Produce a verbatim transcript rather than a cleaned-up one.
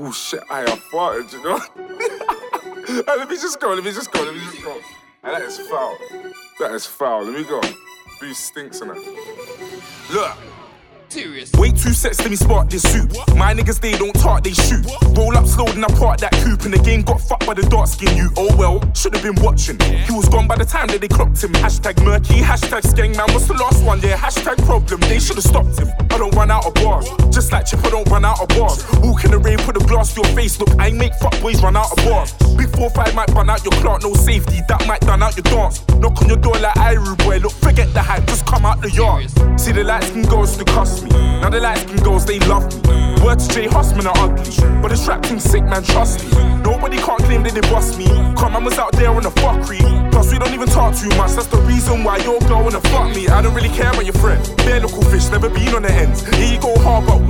Oh shit, I have farted, you know? Hey, let me just go, let me just go, let me just go. Hey, that is foul. That is foul, let me go. Boost stinks on that. Look. Serious. Wait two sets, let me spark this soup. My niggas, they don't talk, they shoot. Roll up slow, then I park that coupe. And the game got fucked by the dark skin you. Oh well, should've been watching. He was gone by the time that they clocked him. Hashtag murky, hashtag skeng. Man, what's the last one? Yeah, hashtag problem. They should've stopped him. I don't run out of bars. Just like Chip, I don't run out of bars. Walk in the rain, put a glass to your face. Look, I ain't make fuckboys run out of bars. Big four five might run out your clock, no safety. That might done out your dance. Knock on your door like Iru boy. Look, forget the hype, just come out the yard. See the light skin girls to cuss me. Now the light skin girls, they love me. Word to Jay Hussman are ugly, but this rap team sick, man, trust me. Nobody can't claim that they bust me. Come, man was out there on the fuckery. Plus we don't even talk too much. That's the reason why your girl wanna fuck me. I don't really care about your friend. Bare local fish, never been on the ends. Here you go hard, but